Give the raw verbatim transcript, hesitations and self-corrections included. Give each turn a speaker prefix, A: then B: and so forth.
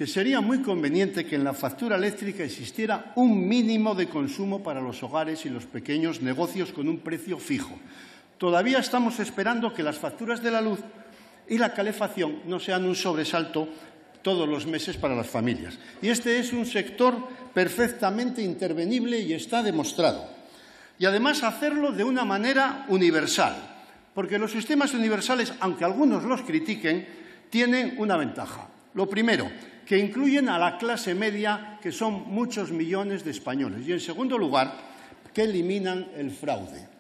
A: que sería muy conveniente que en la factura eléctrica existiera un mínimo de consumo para los hogares y los pequeños negocios con un precio fijo. Todavía estamos esperando que las facturas de la luz y la calefacción no sean un sobresalto todos los meses para las familias. Y este es un sector perfectamente intervenible y está demostrado. Y además hacerlo de una manera universal, porque los sistemas universales, aunque algunos los critiquen, tienen una ventaja. Lo primero, que incluyen a la clase media, que son muchos millones de españoles. Y, en segundo lugar, que eliminan el fraude.